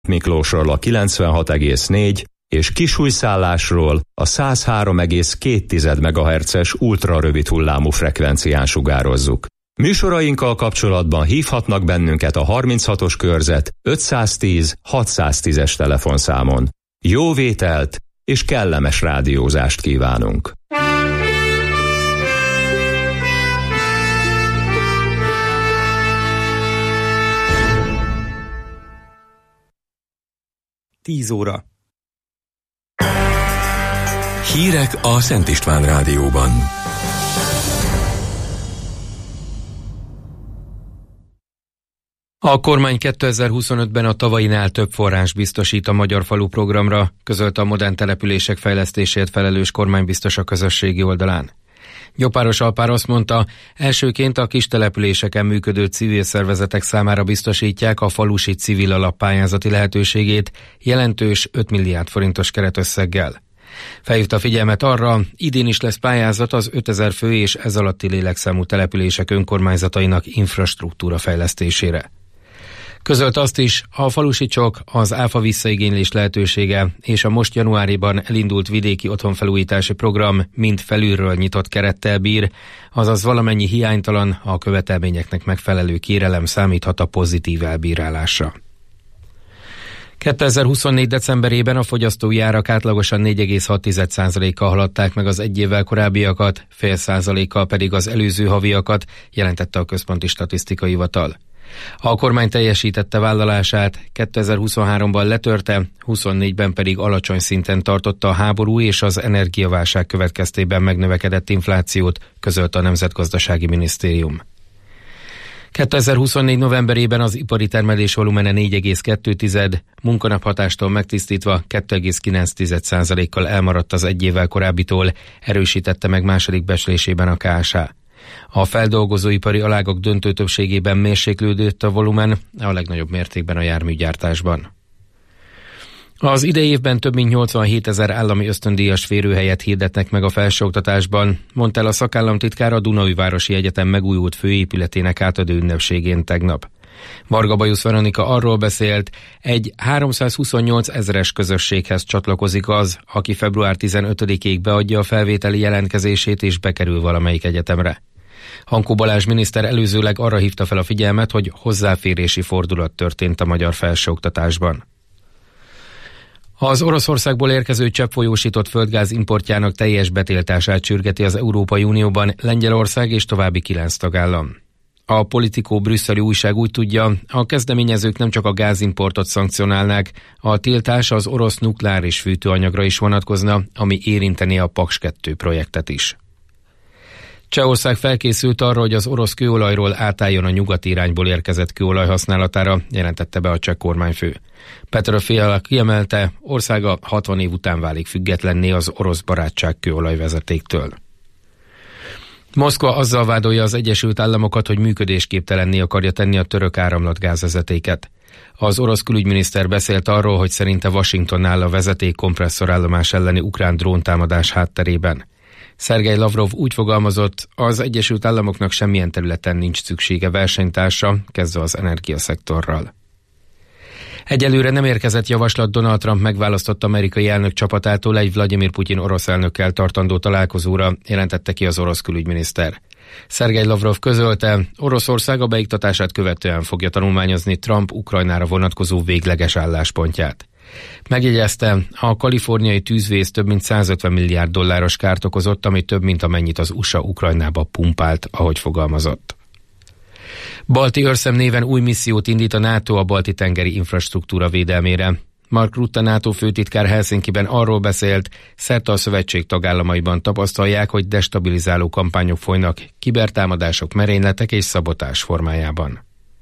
Miklósról a 96,4 és Kisújszállásról a 103,2 MHz-es ultrarövid hullámú frekvencián sugározzuk. Műsorainkkal kapcsolatban hívhatnak bennünket a 36-os körzet 510 610-es telefonszámon. Jó vételt és kellemes rádiózást kívánunk! Tíz óra. Hírek a Szent István Rádióban. A kormány 2025-ben a tavainál több forrás biztosít a Magyar Falu programra, közölte a modern települések fejlesztésért felelős kormánybiztos a közösségi oldalán. Gyopáros Alpár azt mondta, elsőként a kis településeken működő civil szervezetek számára biztosítják a falusi civil alap pályázati lehetőségét jelentős 5 milliárd forintos keretösszeggel. Felhívta a figyelmet arra, idén is lesz pályázat az 5000 fő és ez alatti lélekszámú települések önkormányzatainak infrastruktúra fejlesztésére. Közölt azt is, a falusi csok, az áfa visszaigénylés lehetősége és a most januáriban elindult vidéki otthonfelújítási program mind felülről nyitott kerettel bír, azaz valamennyi hiánytalan, a követelményeknek megfelelő kérelem számíthat a pozitív elbírálásra. 2024. decemberében a fogyasztói árak átlagosan 4,6%-kal haladták meg az egy évvel korábbiakat, fél százalékkal pedig az előző haviakat, jelentette a Központi Statisztikai Hivatal. A kormány teljesítette vállalását, 2023-ban letörte, 24-ben pedig alacsony szinten tartotta a háború és az energiaválság következtében megnövekedett inflációt, közölte a Nemzetgazdasági Minisztérium. 2024. novemberében az ipari termelés volumene 4,2, munkanaphatástól megtisztítva 2,9%-kal elmaradt az egy évvel korábbitól, erősítette meg második becslésében a KSH. A feldolgozóipari alágak döntő többségében mérséklődött a volumen, a legnagyobb mértékben a járműgyártásban. Az idei évben több mint 87 000 állami ösztöndíjas férőhelyet hirdetnek meg a felsőoktatásban, mondta el a szakállamtitkár a Dunaújvárosi Egyetem megújult főépületének átadó ünnepségén tegnap. Varga Bajusz Veronika arról beszélt, egy 328 000-es közösséghez csatlakozik az, aki február 15-ig beadja a felvételi jelentkezését és bekerül valamelyik egyetemre. Hankó Balázs miniszter előzőleg arra hívta fel a figyelmet, hogy hozzáférési fordulat történt a magyar felsőoktatásban. Az Oroszországból érkező cseppfolyósított földgáz importjának teljes betiltását sürgeti az Európai Unióban Lengyelország és további 9 tagállam. A Politico brüsszeli újság úgy tudja, a kezdeményezők nem csak a gázimportot szankcionálnák, a tiltás az orosz nukleáris fűtőanyagra is vonatkozna, ami érinteni a Paks 2 projektet is. Csehország felkészült arra, hogy az orosz kőolajról átálljon a nyugati irányból érkezett kőolaj használatára, jelentette be a cseh kormányfő. Petr Fiala kiemelte, országa 60 év után válik függetlenné az orosz barátság kőolajvezetéktől. Moszkva azzal vádolja az Egyesült Államokat, hogy működésképtelenné akarja tenni a török áramlatgázvezetéket. Az orosz külügyminiszter beszélt arról, hogy szerinte Washington áll a vezeték kompresszorállomás elleni ukrán dróntámadás hátterében. Szergej Lavrov úgy fogalmazott, az Egyesült Államoknak semmilyen területen nincs szüksége versenytársa, kezdve az energiaszektorral. Egyelőre nem érkezett javaslat Donald Trump megválasztott amerikai elnök csapatától egy Vladimir Putyin orosz elnökkel tartandó találkozóra, jelentette ki az orosz külügyminiszter. Szergej Lavrov közölte, Oroszország a beiktatását követően fogja tanulmányozni Trump Ukrajnára vonatkozó végleges álláspontját. Megjegyezte, a kaliforniai tűzvész több mint 150 milliárd dolláros kárt okozott, ami több, mint amennyit az USA Ukrajnába pumpált, ahogy fogalmazott. Balti őrszem néven új missziót indít a NATO a balti-tengeri infrastruktúra védelmére. Mark Rutte NATO főtitkár Helsinkiben arról beszélt, szerte a szövetség tagállamaiban tapasztalják, hogy destabilizáló kampányok folynak, kibertámadások, merényletek és szabotás formájában.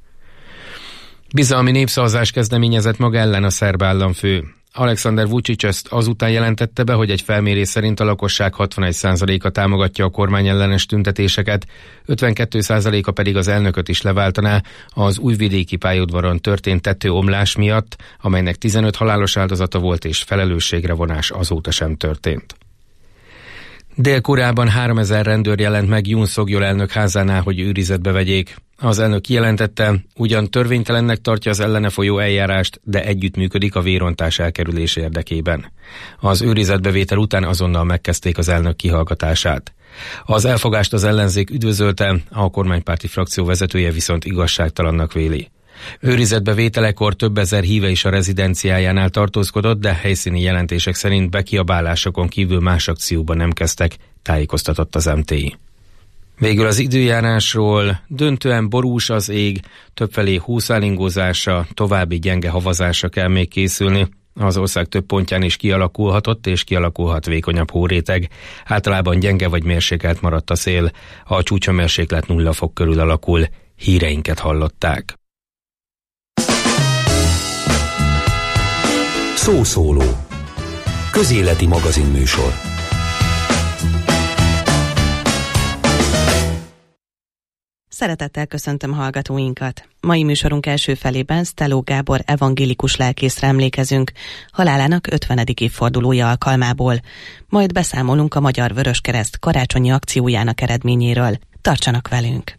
Bizalmi népszavazás kezdeményezett maga ellen a szerb államfő. Alexander Vučić ezt azután jelentette be, hogy egy felmérés szerint a lakosság 61%-a támogatja a kormányellenes tüntetéseket, 52%-a pedig az elnököt is leváltaná az újvidéki pályaudvaron történt tetőomlás miatt, amelynek 15 halálos áldozata volt és felelősségre vonás azóta sem történt. Dél-Koreában 3000 rendőr jelent meg Yoon Suk-yeol elnök házánál, hogy őrizetbe vegyék. Az elnök kijelentette, ugyan törvénytelennek tartja az ellene folyó eljárást, de együttműködik a vérontás elkerülése érdekében. Az őrizetbevétel után azonnal megkezdték az elnök kihallgatását. Az elfogást az ellenzék üdvözölte, a kormánypárti frakció vezetője viszont igazságtalannak véli. Őrizetbevételekor több ezer híve is a rezidenciájánál tartózkodott, de helyszíni jelentések szerint bekiabálásokon kívül más akcióban nem kezdtek, tájékoztatott az MTI. Végül az időjárásról: döntően borús az ég, többfelé húszálingózásra, további gyenge havazásra kell még készülni. Az ország több pontján is kialakulhatott és kialakulhat vékonyabb hóréteg. Általában gyenge vagy mérsékelt maradt a szél, a csúcshőmérséklet 0 fok körül alakul. Híreinket hallották. Szószóló. Közéleti magazinműsor. Szeretettel köszöntöm hallgatóinkat. Mai műsorunk első felében Szteló Gábor evangélikus lelkészre emlékezünk, halálának 50. évfordulója alkalmából. Majd beszámolunk a Magyar Vöröskereszt karácsonyi akciójának eredményéről. Tartsanak velünk!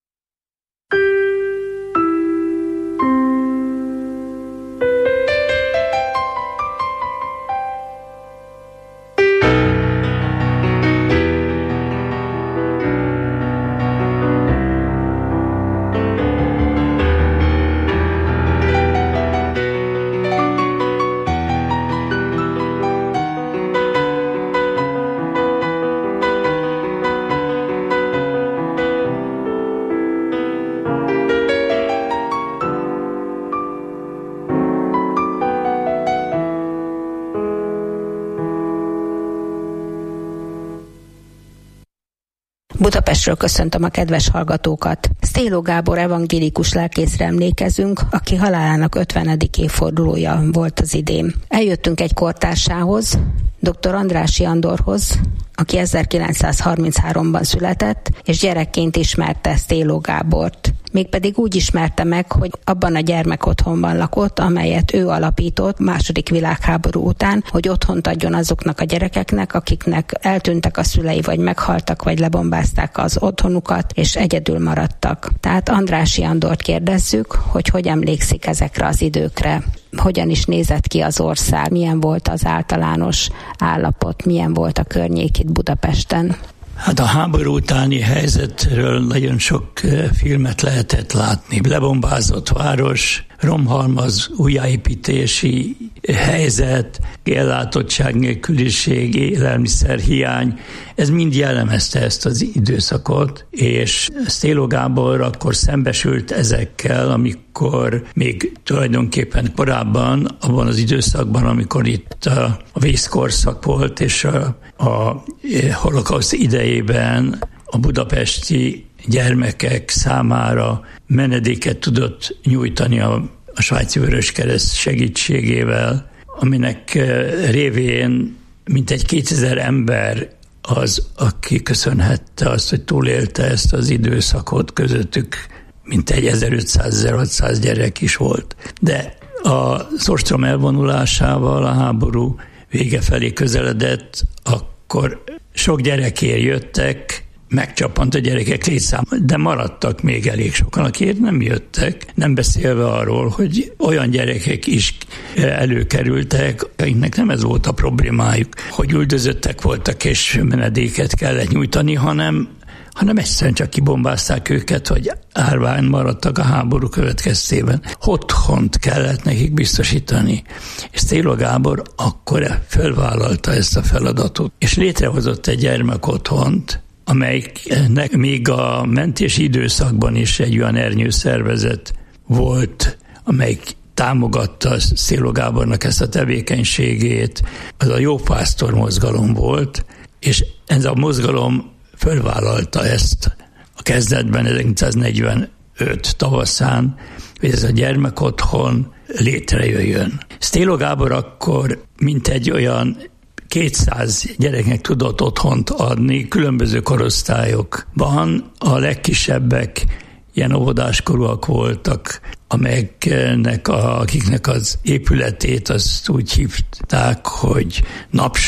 Budapestről köszöntöm a kedves hallgatókat. Szteló Gábor evangélikus lelkészre emlékezünk, aki halálának 50. évfordulója volt az idén. Eljöttünk egy kortársához, dr. Andrássy Andorhoz, aki 1933-ban született, és gyerekként ismerte Szteló Gábort. Mégpedig úgy ismerte meg, hogy abban a gyermekotthonban lakott, amelyet ő alapított II. Világháború után, hogy otthont adjon azoknak a gyerekeknek, akiknek eltűntek a szülei, vagy meghaltak, vagy lebombázták az otthonukat, és egyedül maradtak. Tehát Andrássy Andort kérdezzük, hogy emlékszik ezekre az időkre. Hogyan is nézett ki az ország, milyen volt az általános állapot, milyen volt a környék itt Budapesten. Hát a háború utáni helyzetről nagyon sok filmet lehetett látni. Lebombázott város, romhalmaz, újjáépítési helyzet, ellátottság nélküliség, élelmiszerhiány, ez mind jellemezte ezt az időszakot, és Szteló Gábor akkor szembesült ezekkel, amikor még tulajdonképpen korábban, abban az időszakban, amikor itt a vészkorszak volt, és a holokauszt idejében a budapesti gyermekek számára menedéket tudott nyújtani a Svájci Vöröskereszt segítségével, aminek révén mintegy 2000 ember az, aki köszönhette azt, hogy túlélte ezt az időszakot, közöttük mintegy 1500-1600 gyerek is volt. De az ostrom elvonulásával a háború vége felé közeledett, akkor sok gyerekért jöttek, megcsapant a gyerekek létszáma, de maradtak még elég sokan, akik nem jöttek, nem beszélve arról, hogy olyan gyerekek is előkerültek, akiknek nem ez volt a problémájuk, hogy üldözöttek voltak és menedéket kellett nyújtani, hanem egyszerűen csak kibombázták őket, hogy árván maradtak a háború következtében. Otthont kellett nekik biztosítani. És Szteló Gábor akkor felvállalta ezt a feladatot, és létrehozott egy gyermekotthont, amelynek még a mentési időszakban is egy olyan ernyőszervezet volt, amelyik támogatta Szteló Gábornak ezt a tevékenységét. Az a Jópásztor mozgalom volt, és ez a mozgalom fölvállalta ezt a kezdetben, 1945 tavaszán, hogy ez a gyermekotthon létrejöjjön. Szteló Gábor akkor mintegy olyan 200 gyereknek tudott otthont adni, különböző korosztályokban. A legkisebbek ilyen óvodáskorúak voltak, akiknek az épületét azt úgy hívták, hogy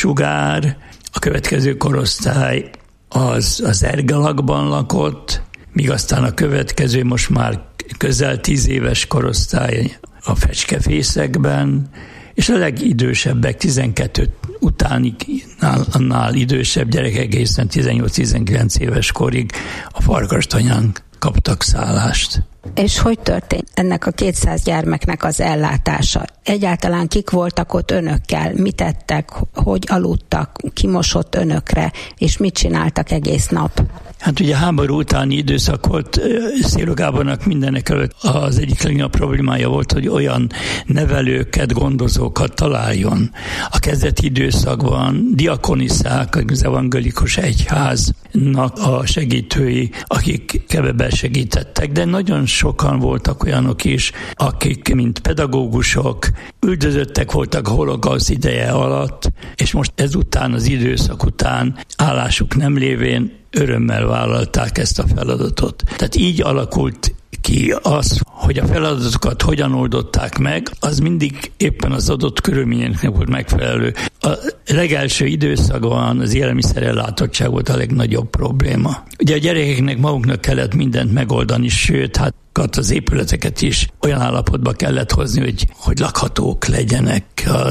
Napsugár. A következő korosztály az Ergalakban lakott, míg aztán a következő, most már közel 10 éves korosztály a fecskefészekben, és a legidősebbek 12 utáni annál idősebb gyerekek egészen 18-19 éves korig a Farkastanyán kaptak szállást. És hogy történt ennek a 200 gyermeknek az ellátása? Egyáltalán kik voltak ott önökkel? Mit tettek? Hogy aludtak? Ki mosott önökre? És mit csináltak egész nap? Hát ugye háború utáni időszak volt, Szélogábornak mindenek előtt az egyik legnagyobb problémája volt, hogy olyan nevelőket, gondozókat találjon. A kezdeti időszakban diakoniszák, az evangélikus egyháznak a segítői, akik kevebben segítettek, de nagyon sokan voltak olyanok is, akik, mint pedagógusok, üldözöttek voltak a holokauszt ideje alatt, és most ezután, az időszak után állásuk nem lévén örömmel vállalták ezt a feladatot. Tehát így alakult ki az, hogy a feladatokat hogyan oldották meg, az mindig éppen az adott körülményeknek volt megfelelő. A legelső időszakban az élelmiszerellátottság volt a legnagyobb probléma. Ugye a gyerekeknek maguknak kellett mindent megoldani, sőt, hát az épületeket is olyan állapotba kellett hozni, hogy lakhatók legyenek.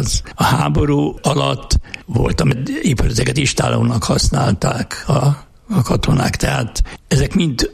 A háború alatt volt, épületeket istálónak használták a katonák, tehát ezek mind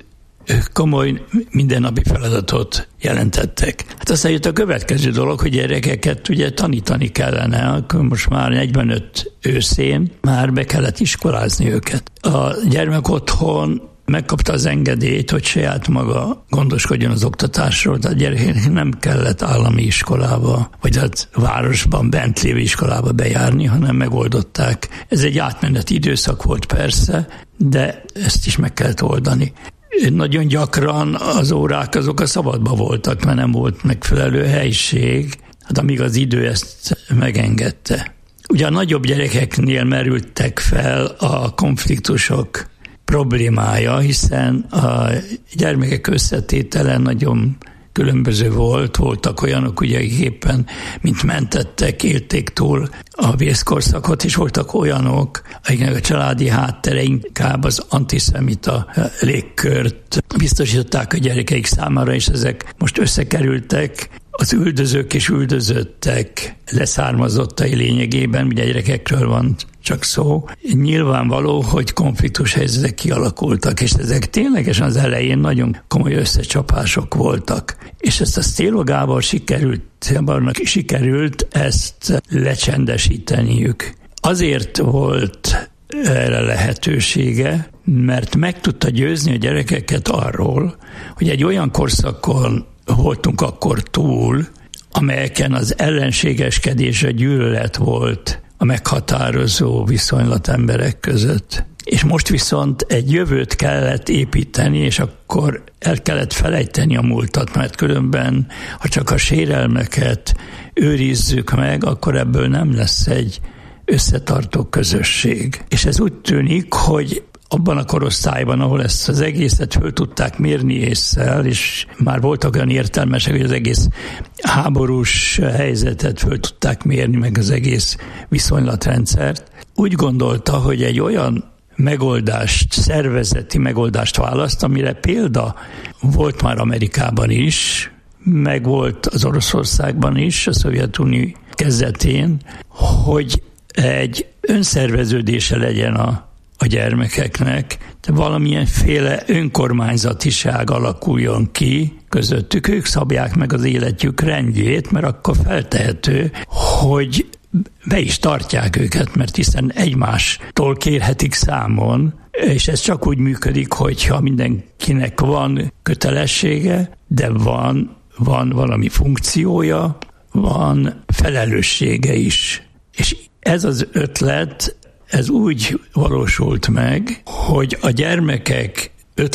komoly mindennapi feladatot jelentettek. Hát aztán jött a következő dolog, hogy gyerekeket ugye tanítani kellene, akkor most már 45 őszén már be kellett iskolázni őket. A gyermekotthon megkapta az engedélyt, hogy saját maga gondoskodjon az oktatásról, tehát a gyerekeknek nem kellett állami iskolába, vagy hát városban bent lévő iskolába bejárni, hanem megoldották. Ez egy átmeneti időszak volt persze, de ezt is meg kellett oldani. Nagyon gyakran az órák azok a szabadba voltak, mert nem volt megfelelő helység, hát amíg az idő ezt megengedte. Ugye a nagyobb gyerekeknél merültek fel a konfliktusok problémája, hiszen a gyermekek összetétele nagyon különböző volt. Voltak olyanok, ugye, akik éppen, mint mentettek, élték túl a vészkorszakot, és voltak olyanok, akiknek a családi háttere inkább az antiszemita légkört biztosították a gyerekeik számára, és ezek most összekerültek. Az üldözők és üldözöttek leszármazottai lényegében, ugye gyerekekről van csak szó. Nyilvánvaló, hogy konfliktus helyzetek kialakultak, és ezek ténylegesen az elején nagyon komoly összecsapások voltak. És ezt a Szélogából sikerült ezt lecsendesíteniük. Azért volt erre lehetősége, mert meg tudta győzni a gyerekeket arról, hogy egy olyan korszakon voltunk akkor túl, amelyeken az ellenségeskedés, a gyűlölet volt a meghatározó viszonylat emberek között. És most viszont egy jövőt kellett építeni, és akkor el kellett felejteni a múltat, mert különben, ha csak a sérelmeket őrizzük meg, akkor ebből nem lesz egy összetartó közösség. És ez úgy tűnik, hogy abban a korosztályban, ahol ezt az egészet föl tudták mérni ésszel, és már voltak olyan értelmesek, hogy az egész háborús helyzetet föl tudták mérni, meg az egész viszonylatrendszert, úgy gondolta, hogy egy olyan megoldást, szervezeti megoldást választ, amire példa volt már Amerikában is, meg volt az Oroszországban is, a Szovjetunió kezdetén, hogy egy önszerveződése legyen a gyermekeknek, de valamilyenféle önkormányzatiság alakuljon ki közöttük. Ők szabják meg az életük rendjét, mert akkor feltehető, hogy be is tartják őket, mert hiszen egymástól kérhetik számon, és ez csak úgy működik, hogyha mindenkinek van kötelessége, de van valami funkciója, van felelőssége is. És ez az ötlet, ez úgy valósult meg, hogy a gyermekek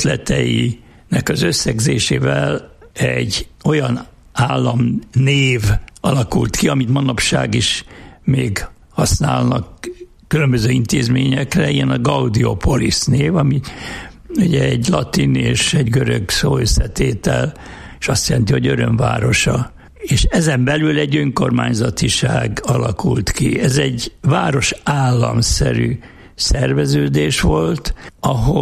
ötleteinek az összegzésével egy olyan államnév alakult ki, amit manapság is még használnak különböző intézményekre, ilyen a Gaudiopolis név, ami ugye egy latin és egy görög szó összetétel, és azt jelenti, hogy örömvárosa. És ezen belül egy önkormányzatiság alakult ki. Ez egy város-államszerű szerveződés volt, ahol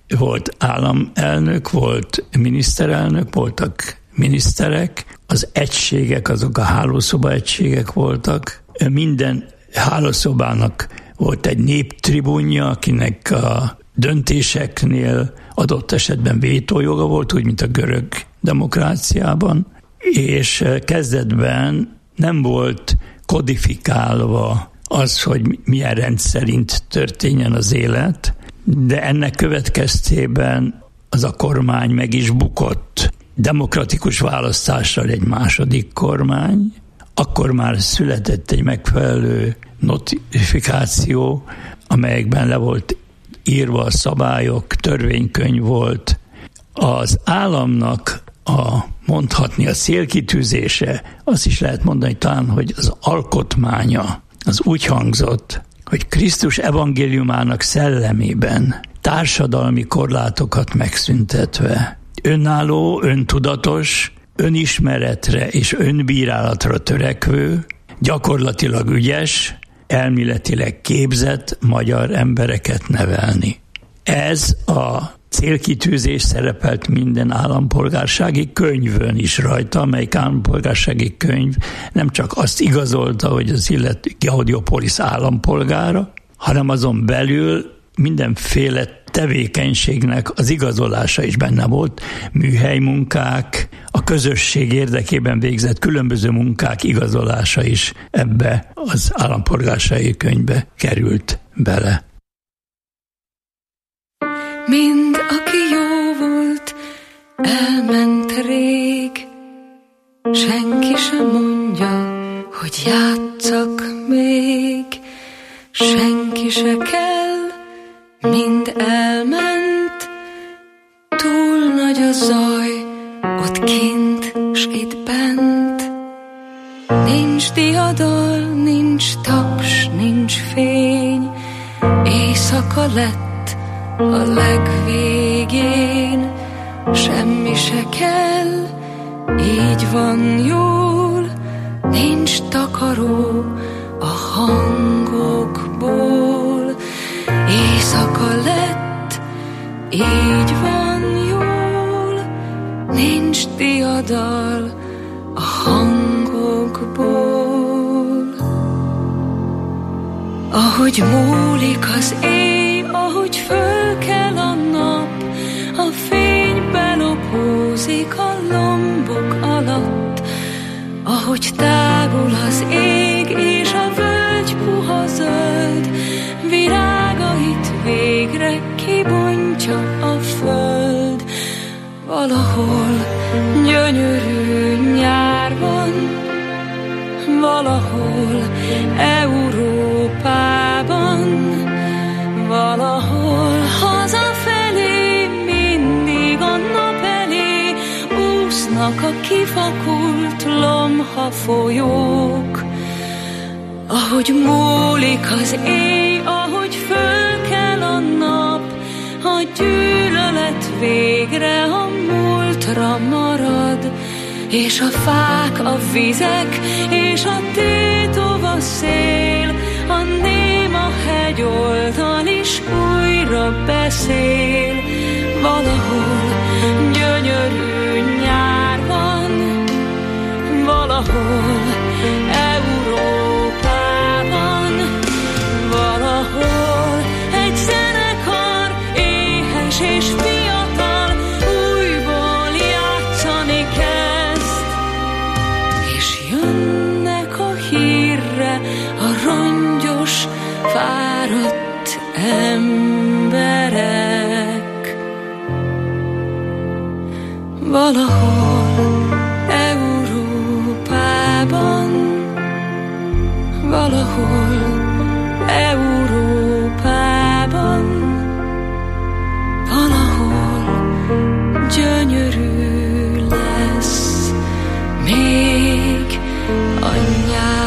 volt államelnök, volt miniszterelnök, voltak miniszterek, az egységek, azok a hálószoba egységek voltak. Minden hálószobának volt egy néptribúnja, akinek a döntéseknél adott esetben vétójoga volt, úgy, mint a görög demokráciában, és kezdetben nem volt kodifikálva az, hogy milyen rend szerint történjen az élet, de ennek következtében az a kormány meg is bukott. Demokratikus választással egy második kormány, akkor már született egy megfelelő notifikáció, amelyekben le volt írva a szabályok, törvénykönyv volt. Az államnak mondhatni a célkitűzése, azt is lehet mondani talán, hogy az alkotmánya, az úgy hangzott, hogy Krisztus evangéliumának szellemében társadalmi korlátokat megszüntetve, önálló, öntudatos, önismeretre és önbírálatra törekvő, gyakorlatilag ügyes, elméletileg képzett magyar embereket nevelni. Ez a célkitűzés szerepelt minden állampolgársági könyvön is rajta, amelyik állampolgársági könyv nem csak azt igazolta, hogy az illető Gaudiopolis állampolgára, hanem azon belül mindenféle tevékenységnek az igazolása is benne volt, műhelymunkák, a közösség érdekében végzett különböző munkák igazolása is ebbe az állampolgársági könyvbe került bele. Mind aki jó volt, elment rég, senki sem mondja, hogy játsszak még, senki se kell, mind elment, túl nagy a zaj, ott kint s itt bent. Nincs diadal, nincs taps, nincs fény, éjszaka lett a legvégén, semmi se kell, így van jól, nincs takaró a hangokból. Éjszaka lett, így van jól, nincs diadal a hangokból. Ahogy múlik az éj, ahogy fölkel a nap, a fény belopózik a lombok alatt, ahogy tágul az ég és a völgy puha zöld, virágait végre kibontja a föld. Valahol gyönyörű nyár van, valahol Európában, valahol hazafelé, mindig a nap elé úsznak a kifakult lomha folyók. Ahogy múlik az éj, ahogy fölkel a nap, a gyűlölet végre a múltra marad, és a fák, a vizek, és a tétov a szél, a néma hegyoldal is újra beszél. Valahol gyönyörű nyár van, valahol Európában, valahol egy zenekar éhes és fiatal újból játszani kezd, és jönnek a hírre a rongyos, fáradt emberek. Valahol Európában, valahol Európában, valahol gyönyörű lesz még a nyár.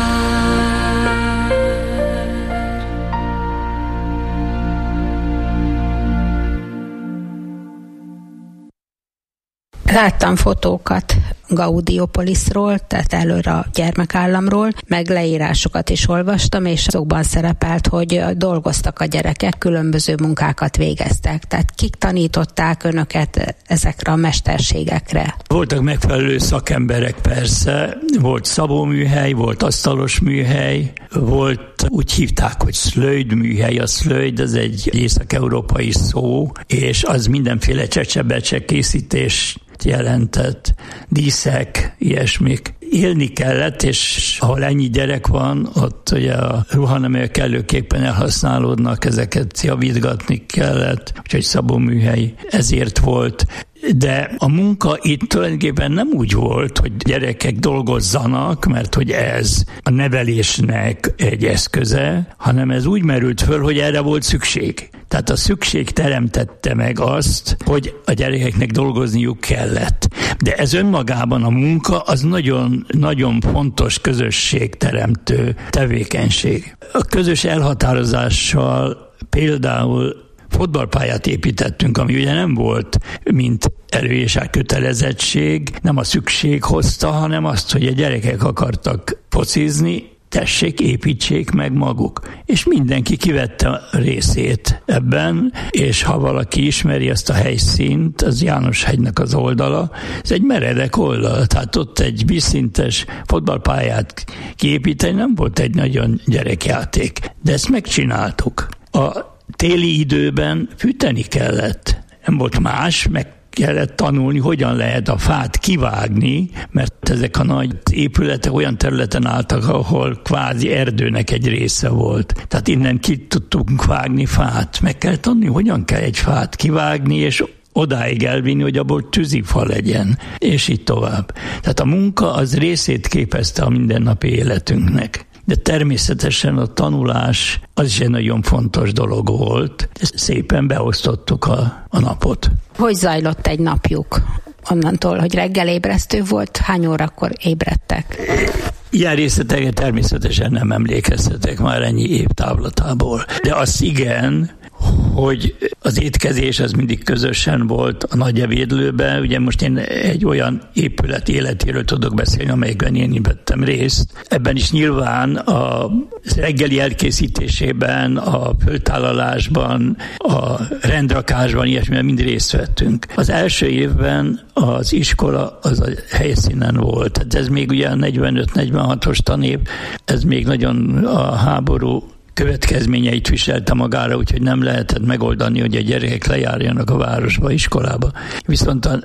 Láttam fotókat Gaudiopolisról, tehát előre a gyermekállamról, meg leírásokat is olvastam, és azokban szerepelt, hogy dolgoztak a gyerekek, különböző munkákat végeztek. Tehát kik tanították önöket ezekre a mesterségekre? Voltak megfelelő szakemberek persze, volt szabóműhely, volt asztalos műhely, volt, úgy hívták, hogy szlöjd-műhely. A szlöjd, ez egy észak-európai szó, és az mindenféle csecsebecse készítés jelentett, díszek, ilyesmik. Élni kellett, és ahol ennyi gyerek van, ott ugye a ruhaneműek kellőképpen elhasználódnak, ezeket javítgatni kellett, úgyhogy szabóműhely ezért volt. De a munka itt tulajdonképpen nem úgy volt, hogy gyerekek dolgozzanak, mert hogy ez a nevelésnek egy eszköze, hanem ez úgy merült föl, hogy erre volt szükség. Tehát a szükség teremtette meg azt, hogy a gyerekeknek dolgozniuk kellett. De ez önmagában a munka az nagyon, nagyon fontos közösségteremtő tevékenység. A közös elhatározással például fotballpályát építettünk, ami ugye nem volt, mint előírás kötelezettség, nem a szükség hozta, hanem azt, hogy a gyerekek akartak focizni, tessék, építsék meg maguk. És mindenki kivette a részét ebben, és ha valaki ismeri ezt a helyszínt, az Jánoshegynek az oldala, ez egy meredek oldal, tehát ott egy vízszintes fotballpályát kiépíteni nem volt egy nagyon gyerekjáték. De ezt megcsináltuk. A téli időben fűteni kellett. Nem volt más, meg kellett tanulni, hogyan lehet a fát kivágni, mert ezek a nagy épületek olyan területen álltak, ahol kvázi erdőnek egy része volt. Tehát innen ki tudtunk vágni fát. Meg kell tanulni, hogyan kell egy fát kivágni, és odáig elvinni, hogy abból tűzifa legyen, és így tovább. Tehát a munka az részét képezte a mindennapi életünknek. De természetesen a tanulás az is egy nagyon fontos dolog volt. Szépen beosztottuk a napot. Hogy zajlott egy napjuk? Onnantól, hogy reggel ébresztő volt, hány órakor ébredtek? Ilyen részleteket természetesen nem emlékeztetek már ennyi év távlatából. De az igen, hogy az étkezés az mindig közösen volt a nagy ebédlőben. Ugye most én egy olyan épület életéről tudok beszélni, amelyekben én vettem részt. Ebben is nyilván a reggeli elkészítésében, a föltállalásban, a rendrakásban, ilyesmiben mind részt vettünk. Az első évben az iskola az a helyszínen volt. Tehát ez még ugye 45-46-os tanév, ez még nagyon a háború következményeit viselte magára, úgyhogy nem lehetett megoldani, hogy a gyerekek lejárjanak a városba, iskolába. Viszont a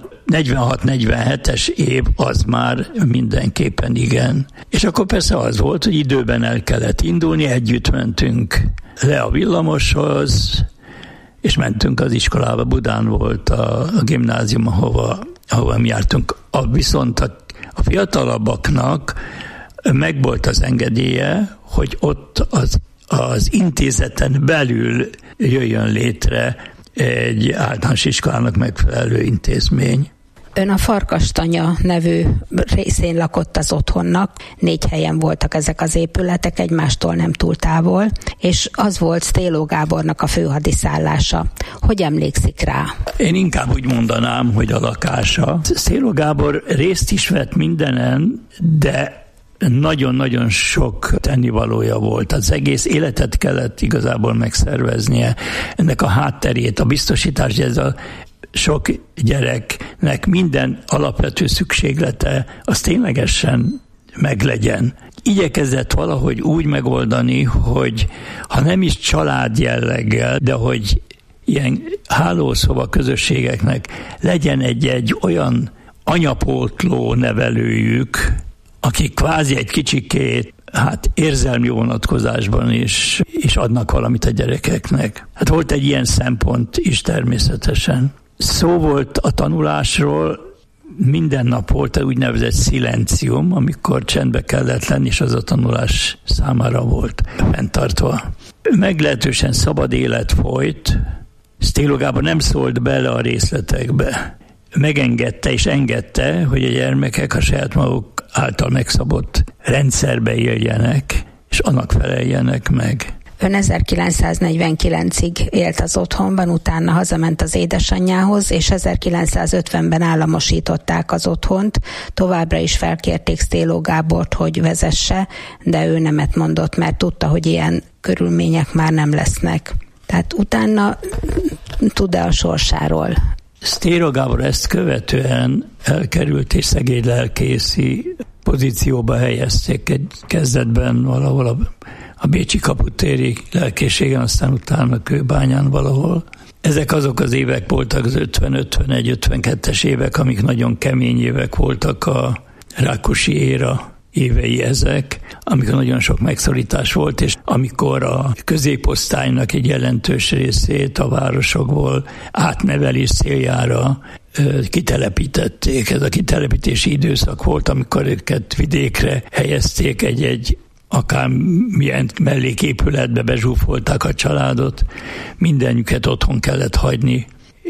46-47-es év az már mindenképpen igen. És akkor persze az volt, hogy időben el kellett indulni, együtt mentünk le a villamoshoz, és mentünk az iskolába. Budán volt a gimnázium, ahova mi jártunk. Viszont a fiatalabbaknak megvolt az engedélye, hogy ott az intézeten belül jöjjön létre egy általános iskolának megfelelő intézmény. Ön a Farkastanya nevű részén lakott az otthonnak, 4 helyen voltak ezek az épületek, egymástól nem túl távol, és az volt Sztéló Gábornak a főhadiszállása. Hogy emlékszik rá? Én inkább úgy mondanám, hogy a lakása. Sztéló Gábor részt is vett mindenen, de nagyon-nagyon sok tennivalója volt. Az egész életet kellett igazából megszerveznie. Ennek a hátterét, a biztosítás, ez a sok gyereknek minden alapvető szükséglete, az ténylegesen meglegyen. Igyekezett valahogy úgy megoldani, hogy ha nem is család jelleggel, de hogy ilyen hálószoba közösségeknek legyen egy olyan anyapótló nevelőjük, akik kvázi egy kicsikét, érzelmi vonatkozásban is adnak valamit a gyerekeknek. Volt egy ilyen szempont is természetesen. Szó volt a tanulásról, minden nap volt úgynevezett szilencium, amikor csendbe kellett lenni, és az a tanulás számára volt fenntartva. Meglehetősen szabad élet folyt, Sztéló Gábor nem szólt bele a részletekbe. Megengedte és engedte, hogy a gyermekek a saját maguk által megszabott rendszerbe éljenek, és annak feleljenek meg. Ön 1949-ig élt az otthonban, utána hazament az édesanyjához, és 1950-ben államosították az otthont. Továbbra is felkérték Sztéló Gábort, hogy vezesse, de ő nemet mondott, mert tudta, hogy ilyen körülmények már nem lesznek. Tehát utána tud-e a sorsáról? Sztéló Gábor ezt követően elkerült, és szegédlelkészi pozícióba helyezték egy kezdetben valahol a Bécsi kaputéri lelkészségen, aztán utána Kőbányán valahol. Ezek azok az évek voltak, az 50-51-52-es évek, amik nagyon kemény évek voltak, a Rákosi éra évei ezek, amikor nagyon sok megszorítás volt, és amikor a középosztálynak egy jelentős részét a városokból átnevelés céljára kitelepítették. Ez a kitelepítési időszak volt, amikor őket vidékre helyezték, egy akármilyen melléképületbe bezsúfolták a családot, mindenüket otthon kellett hagyni,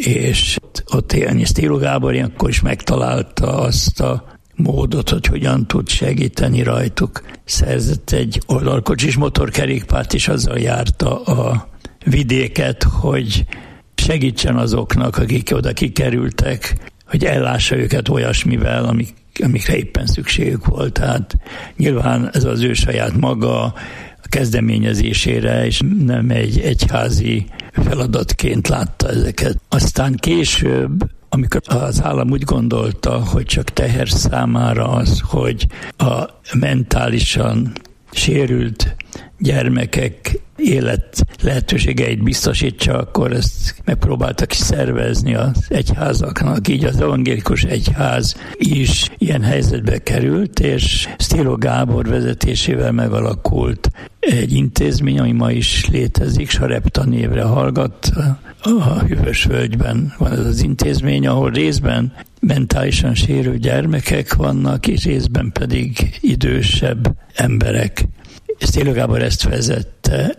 és ott élni. Sztéló Gábor akkor is megtalálta azt a módot, hogy hogyan tud segíteni rajtuk. Szerzett egy oldalkocsis motorkerékpárt, és azzal járta a vidéket, hogy segítsen azoknak, akik oda kikerültek, hogy ellássa őket olyasmivel, amikre éppen szükségük volt. Tehát nyilván ez az ő saját maga a kezdeményezésére, és nem egy egyházi feladatként látta ezeket. Aztán később, amikor az állam úgy gondolta, hogy csak teher számára az, hogy a mentálisan sérült gyermekek élet lehetőségeit biztosítsa, akkor ezt megpróbáltak szervezni az egyházaknak. Így az evangélikus egyház is ilyen helyzetbe került, és Sztéló Gábor vezetésével megalakult egy intézmény, ami ma is létezik, Sarepta névre hallgat. A Hűvösvölgyben van ez az intézmény, ahol részben mentálisan sérült gyermekek vannak, és részben pedig idősebb emberek. Sztéló Gábor ezt vezette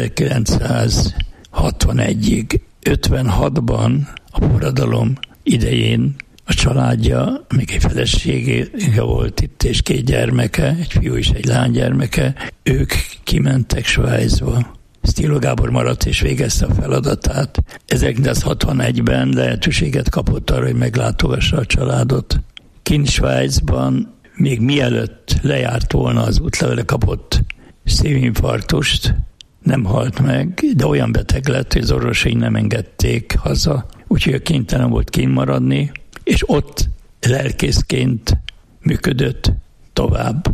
1961-ig. 56-ban a forradalom idején a családja, még egy felesége volt itt, és 2 gyermeke, egy fiú és egy lánygyermeke, ők kimentek Svájcba. Sztéló Gábor maradt és végezte a feladatát. 1961-ben lehetőséget kapott arra, hogy meglátogassa a családot. Kint Svájcban még mielőtt lejárt volna az útlevele, kapott szívinfarktust, nem halt meg, de olyan beteg lett, hogy az orvosai nem engedték haza. Úgyhogy kénytelen volt kint maradni, és ott lelkészként működött tovább.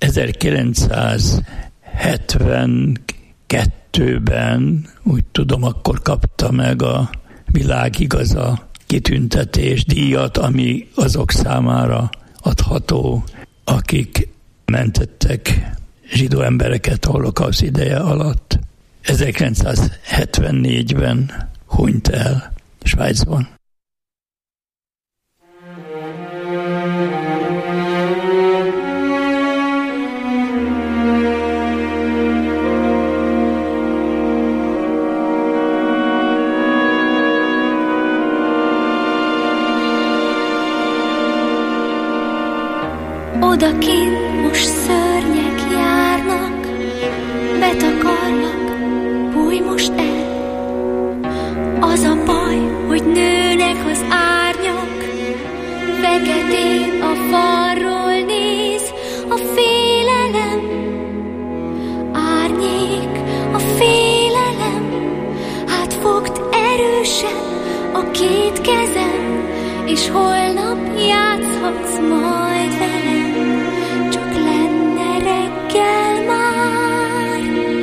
1972-ben, úgy tudom, akkor kapta meg a Világigaza kitüntetés díjat, ami azok számára adható, akik mentettek zsidó embereket a holokauszt ideje alatt. 1974-ben hunyt el Svájcban. Odakint most szörnyek járnak, betakarnak, bújj most el. Az a baj, hogy nőnek az árnyak, feketén a falról néz a félelem. Árnyék, a félelem, hát fogd erősen a 2 kezem, és holnap játszhatsz majd velem. Csak lenne reggel már.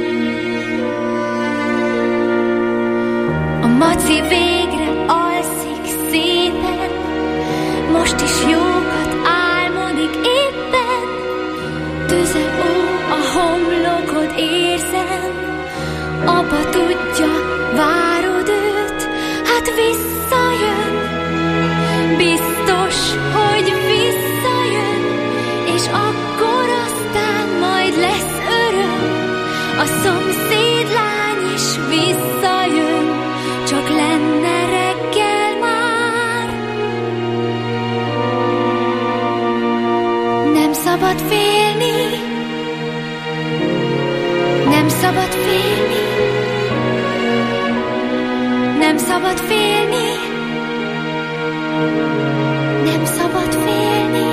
A maci végre alszik szépen, most is jókat álmodik éppen. Tüze a homlokod érzem, apa tudja, várod őt, hát visszajön. Biztos, hogy visszajön, és akkor aztán majd lesz öröm. A szomszéd lány is visszajön, csak lenne reggel már. Nem szabad félni, nem szabad félni. szabad félni, nem szabad félni.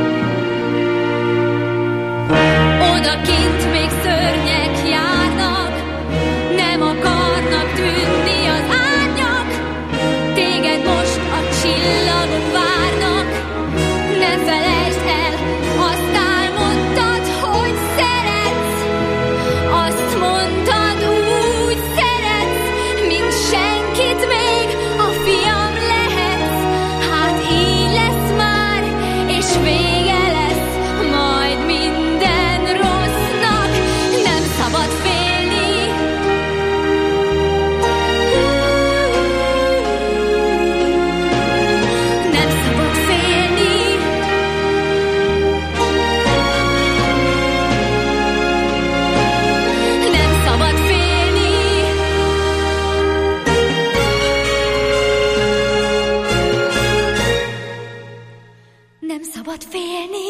Odakint még szörnyek járnak, nem akarnak tűnni az árnyak. Téged most a csillagok várnak, ne felejtsd el, azt álmodtad, hogy szeretsz. Azt mondtad, úgy szeretsz, mint senkit még, a fiam lehetsz. Hát így lesz már, és vége lesz majd minden rossznak. Nem szabad félni, nem szabad félni. Nem szabad félni. Nem szabad félni.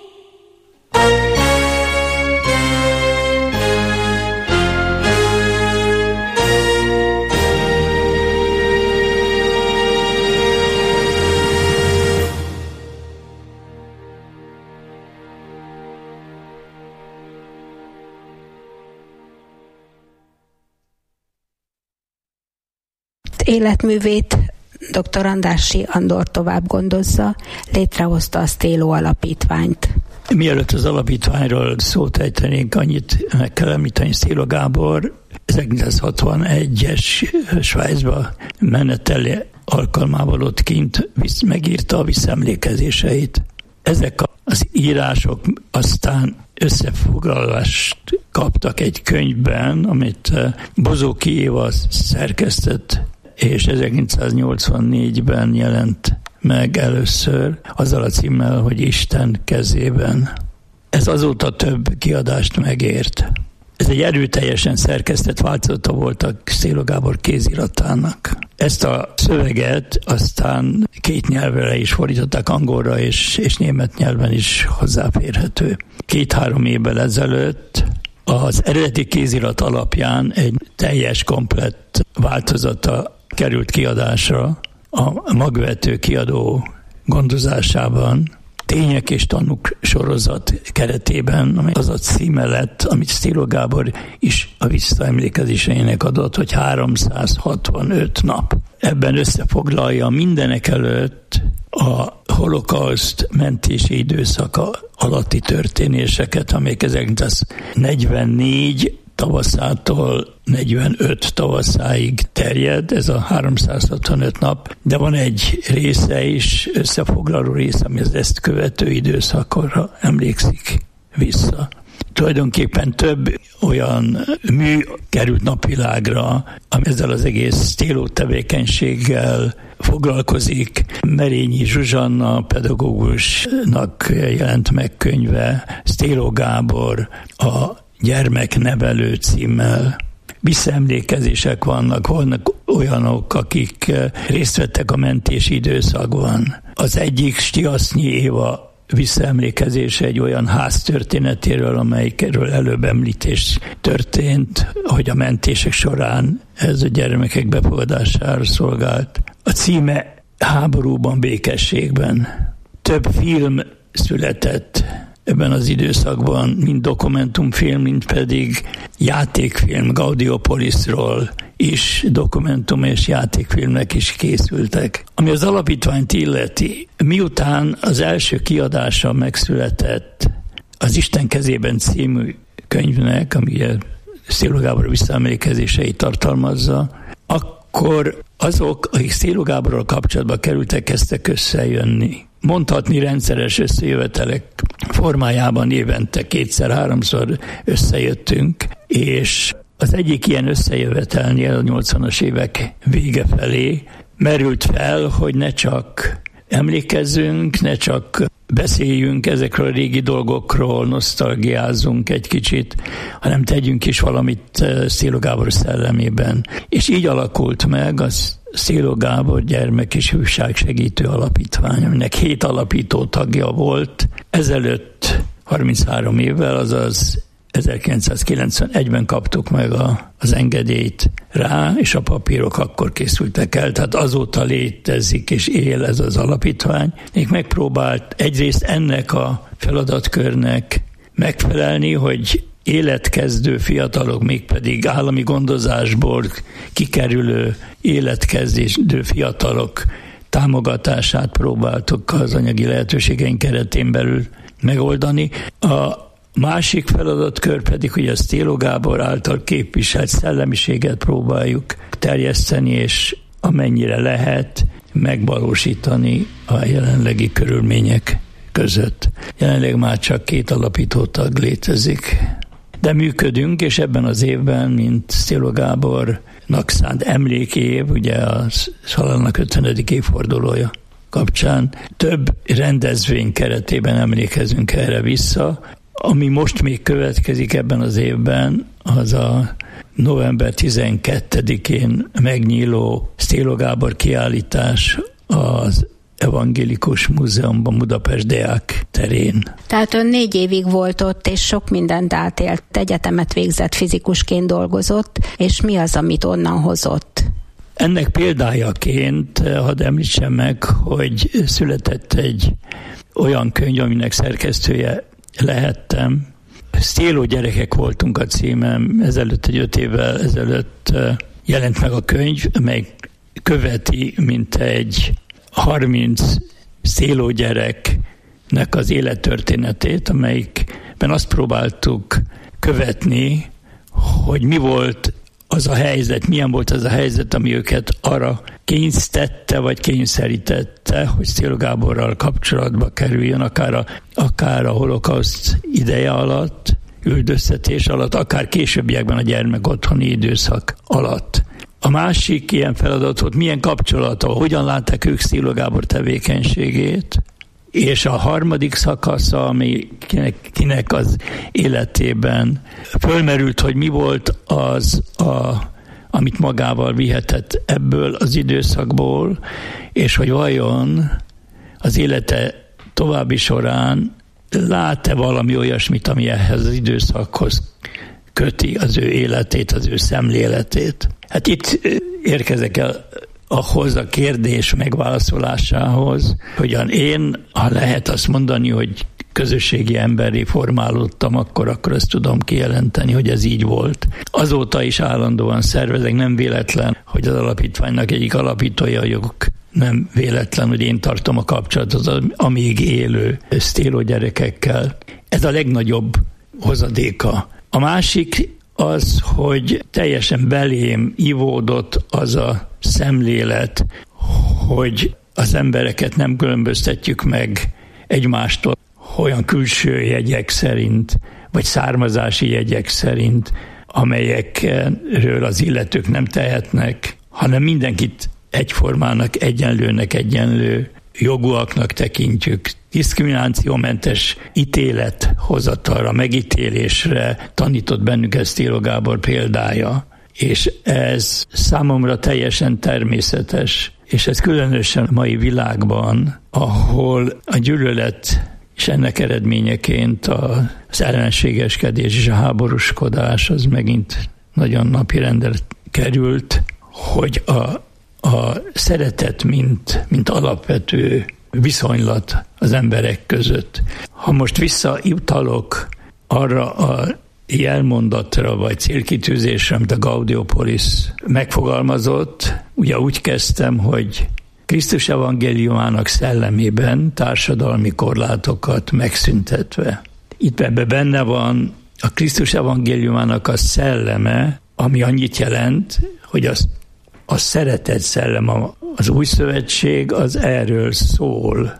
Életművét dr. Andrássy Andor tovább gondozza, létrehozta a Stéló Alapítványt. Mielőtt az alapítványról szót ejtenénk, annyit meg kell említeni, Stéló Gábor 1961-es Svájcba meneteli alkalmával ott kint megírta a visszaemlékezéseit. Ezek az írások aztán összefoglalást kaptak egy könyvben, amit Bozóki Éva szerkesztett, és 1984-ben jelent meg először, azzal a címmel, hogy Isten kezében. Ez azóta több kiadást megért. Ez egy erőteljesen szerkesztett változata volt a Stéló Gábor kéziratának. Ezt a szöveget aztán 2 nyelvre is fordították, angolra és német nyelven is hozzáférhető. 2-3 évvel ezelőtt az eredeti kézirat alapján egy teljes, komplett változata került kiadásra a Magvető kiadó gondozásában, Tények és tanúk sorozat keretében, amely az a címe lett, amit Stéló Gábor is a visszaemlékezéseinek adott, hogy 365 nap. Ebben összefoglalja mindenek előtt a holokauszt mentési időszaka alatti történéseket, amelyek 1944 tavaszától 45 tavaszáig terjed, ez a 365 nap, de van egy része is, összefoglaló része, ami az ezt követő időszakra emlékszik vissza. Tulajdonképpen több olyan mű került napvilágra, ami ezzel az egész Stéló tevékenységgel foglalkozik. Merényi Zsuzsanna pedagógusnak jelent meg könyve, Stéló Gábor a Gyermeknevelő címmel. Visszaemlékezések vannak olyanok, akik részt vettek a mentési időszakban. Az egyik Stiasznyi Éva visszaemlékezése egy olyan ház történetéről, amelyikről előbb említés történt, hogy a mentések során ez a gyermekek befogadására szolgált. A címe Háborúban, békességben. Több film született ebben az időszakban, mind dokumentumfilm, mind pedig játékfilm, Gaudiopolisról is dokumentum és játékfilmek is készültek. Ami az alapítványt illeti, miután az első kiadása megszületett az Isten kezében című könyvnek, ami a Stéló Gábor visszaemlékezéseit tartalmazza, akkor azok, akik Stéló Gáborral kapcsolatban kerültek, kezdtek összejönni. Mondhatni rendszeres összejövetelek formájában évente 2-3-szor összejöttünk, és az egyik ilyen összejövetelnél a 80-as évek vége felé merült fel, hogy ne csak emlékezzünk, ne csak beszéljünk ezekről a régi dolgokról, nosztalgiázzunk egy kicsit, hanem tegyünk is valamit Stéló Gábor szellemében. És így alakult meg az Stéló Gábor Gyermek és Hívságsegítő Alapítvány, aminek 7 alapító tagja volt. Ezelőtt 33 évvel, azaz 1991-ben kaptuk meg az engedélyt rá, és a papírok akkor készültek el, tehát azóta létezik és él ez az alapítvány. Még megpróbált egyrészt ennek a feladatkörnek megfelelni, hogy életkezdő fiatalok, mégpedig állami gondozásból kikerülő életkezdő fiatalok támogatását próbáltuk az anyagi lehetőségeink keretén belül megoldani. A másik feladatkör pedig, hogy a Sztélo Gábor által képviselt szellemiséget próbáljuk terjeszteni, és amennyire lehet megvalósítani a jelenlegi körülmények között. Jelenleg már csak 2 alapítótag létezik. De működünk, és ebben az évben, mint Sztélo Gábornak szánt emlékév, ugye a halálának 50. évfordulója kapcsán több rendezvény keretében emlékezünk erre vissza. Ami most még következik ebben az évben, az a november 12-én megnyíló Sztélo Gábor kiállítás az Evangélikus Múzeumban, Budapest Deák terén. Tehát ön 4 évig volt ott, és sok mindent átélt, egyetemet végzett, fizikusként dolgozott, és mi az, amit onnan hozott? Ennek példájaként hadd említsem meg, hogy született egy olyan könyv, aminek szerkesztője lehettem. Sztélo gyerekek voltunk a címem, ezelőtt egy 5 évvel ezelőtt jelent meg a könyv, mely követi mintegy 30 Sztélo gyereknek az élettörténetét, amelyikben azt próbáltuk követni, hogy mi volt az a helyzet, milyen volt az a helyzet, ami őket arra kényszerítette, vagy kényszerítette, hogy Sztélo Gáborral kapcsolatba kerüljön, akár a holokauszt ideje alatt, üldöztetés alatt, akár későbbiekben a gyermekotthoni időszak alatt. A másik ilyen feladat volt, milyen kapcsolata, hogyan látták ők Sztélo Gábor tevékenységét, és a harmadik szakasza, ami kinek az életében fölmerült, hogy mi volt az, amit magával vihetett ebből az időszakból, és hogy vajon az élete további során lát-e valami olyasmit, ami ehhez az időszakhoz köti az ő életét, az ő szemléletét. Hát itt érkezek el ahhoz a kérdés megválaszolásához, hogyan én, ha lehet azt mondani, hogy közösségi emberré formálódtam, akkor azt tudom kijelenteni, hogy ez így volt. Azóta is állandóan szervezek, nem véletlen, hogy az alapítványnak egyik alapítója vagyok, nem véletlen, hogy én tartom a kapcsolatot az amíg élő Sztélo gyerekekkel. Ez a legnagyobb hozadéka. A másik az, hogy teljesen belém ivódott az a szemlélet, hogy az embereket nem különböztetjük meg egymástól olyan külső jegyek szerint, vagy származási jegyek szerint, amelyekről az illetők nem tehetnek, hanem mindenkit egyformának, egyenlőnek, egyenlő jogúaknak tekintjük. Diszkriminációmentes ítélethozatalra, megítélésre tanított bennünket Sztélo Gábor példája, és ez számomra teljesen természetes, és ez különösen a mai világban, ahol a gyűlölet és ennek eredményeként az ellenségeskedés és a háborúskodás az megint nagyon napirendre került, hogy a szeretet, mint alapvető viszonylat az emberek között. Ha most visszautalok arra a jelmondatra vagy célkitűzésre, amit a Gaudiopolis megfogalmazott, ugye úgy kezdtem, hogy Krisztus evangéliumának szellemében társadalmi korlátokat megszüntetve. Itt ebben benne van a Krisztus evangéliumának a szelleme, ami annyit jelent, hogy a szeretet szellem, az új szövetség az erről szól.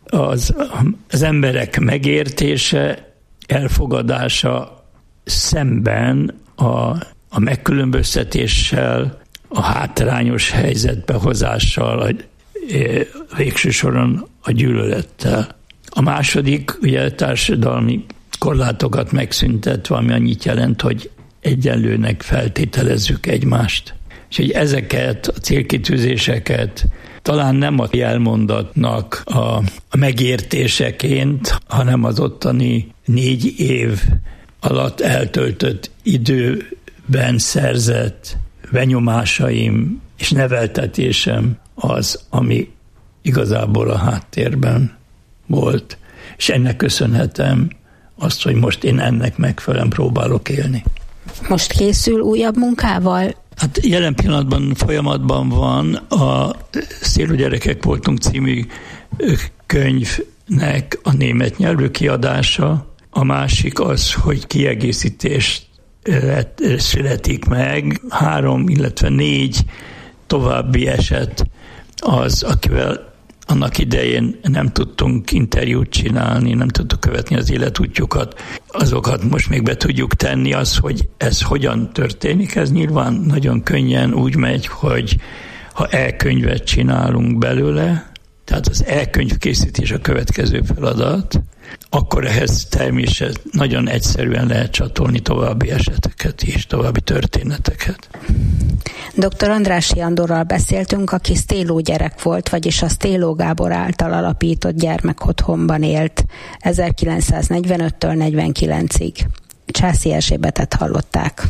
Az emberek megértése, elfogadása szemben a megkülönböztetéssel, a hátrányos helyzetbe hozással, végső soron a gyűlölettel. A második, ugye társadalmi korlátokat megszüntetve, ami annyit jelent, hogy egyenlőnek feltételezzük egymást. És hogy ezeket a célkitűzéseket talán nem a jelmondatnak a megértéseként, hanem az ottani 4 év alatt eltöltött időben szerzett benyomásaim és neveltetésem az, ami igazából a háttérben volt. És ennek köszönhetem azt, hogy most én ennek megfelelően próbálok élni. Most készül újabb munkával? Hát jelen pillanatban folyamatban van a Szélő gyerekek voltunk című könyvnek a német nyelvű kiadása. A másik az, hogy kiegészítést születik meg. 3, illetve 4 további eset az, akivel annak idején nem tudtunk interjút csinálni, nem tudtuk követni az életútjukat. Azokat most még be tudjuk tenni, az, hogy ez hogyan történik. Ez nyilván nagyon könnyen úgy megy, hogy ha e-könyvet csinálunk belőle, tehát az e-könyv készítés a következő feladat, akkor ehhez természetesen nagyon egyszerűen lehet csatolni további eseteket és további történeteket. Dr. Andrássy Andorral beszéltünk, aki Sztéló gyerek volt, vagyis a Sztéló Gábor által alapított gyermekotthonban élt 1945-től 49-ig. Császi Erzsébetet hallották.